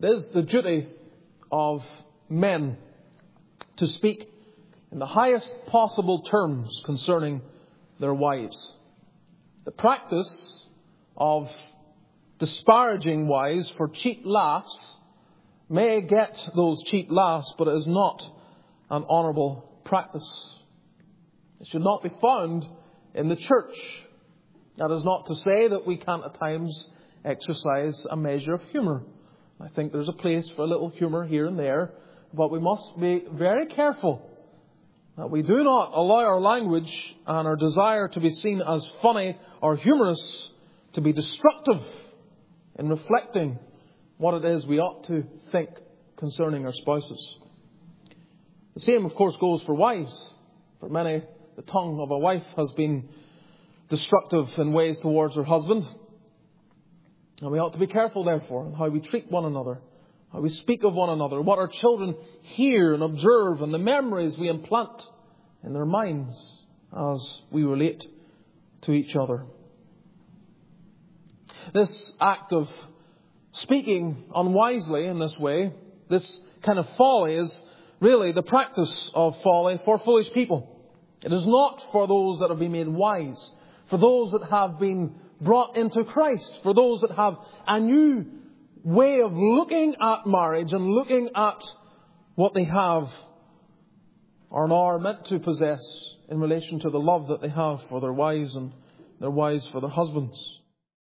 It is the duty of men to speak in the highest possible terms concerning their wives. The practice of disparaging wives for cheap laughs may get those cheap laughs, but it is not an honourable practice. It should not be found in the church. That is not to say that we can't at times exercise a measure of humour. I think there's a place for a little humour here and there, but we must be very careful that we do not allow our language and our desire to be seen as funny or humorous to be destructive in reflecting what it is we ought to think concerning our spouses. The same, of course, goes for wives. For many, the tongue of a wife has been destructive in ways towards her husband. And we ought to be careful, therefore, in how we treat one another, how we speak of one another, what our children hear and observe, and the memories we implant in their minds as we relate to each other. This act of speaking unwisely in this way, this kind of folly, is really the practice of folly for foolish people. It is not for those that have been made wise, for those that have been brought into Christ, for those that have a new way of looking at marriage and looking at what they have or are meant to possess in relation to the love that they have for their wives and their wives for their husbands.